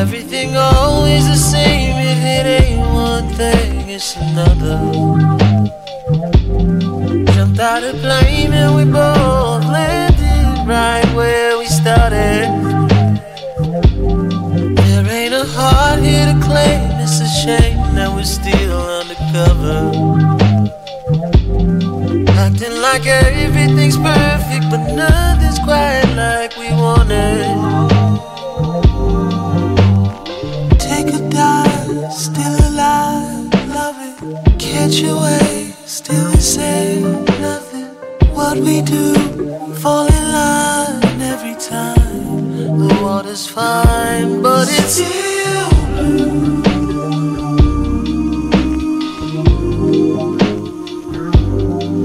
Everything always the same. If it ain't one thing, it's another. Jumped out of plane and we both landed right where we started. There ain't a heart here to claim. It's a shame that we're still undercover, acting like everything's perfect, but nothing's quite like we wanted. Take a dive, still alive, love it. Catch your wave, still the same, nothing. What we do, fall in line every time. The water's fine, but it's